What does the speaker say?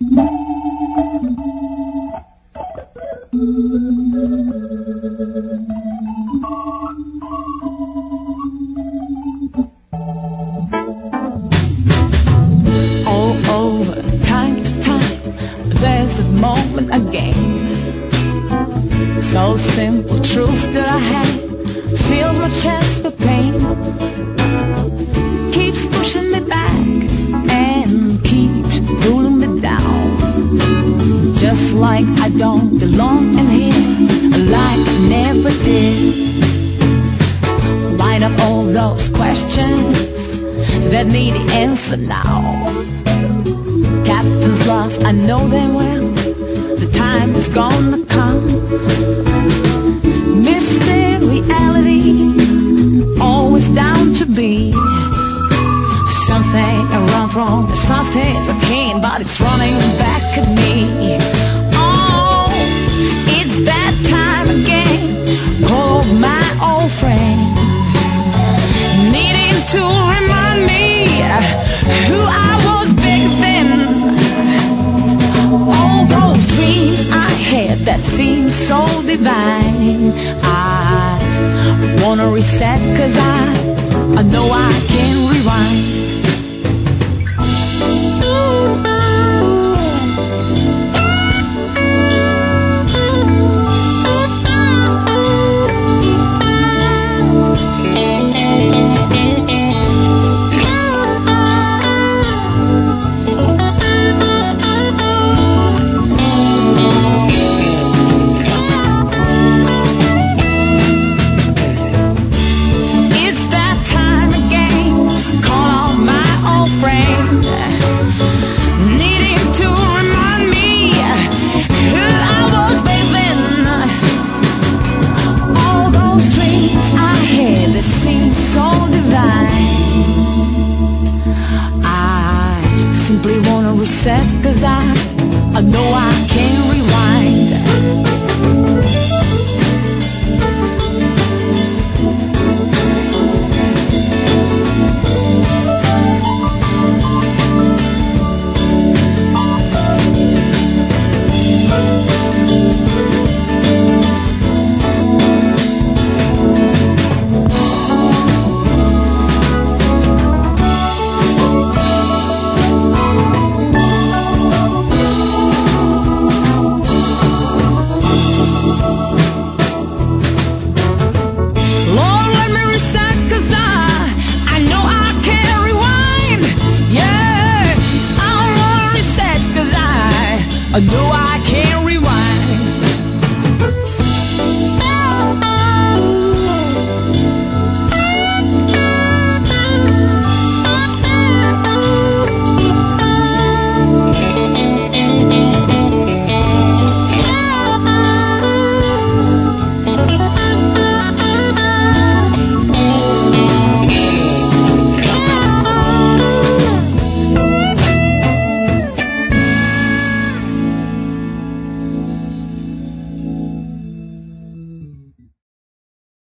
All over, time to time, there's the moment again. So simple truth that I had fills my chest with pain. Keeps pushing me back and keeps pulling me down. Just like I don't belong in here, like I never did. Line up all those questions that need the answer now. Captain's lost, I know them well. The time is gonna come. Mr. Reality, always down to be something I run from as fast as I can, but it's running back at me. Oh, it's that time again. Call my old friend, needing to remind me who I was back then. All those dreams I had that seemed so divine, I wanna reset, 'cause I know I can rewind. Simply wanna reset, 'cause I know I can rewind. I know I can.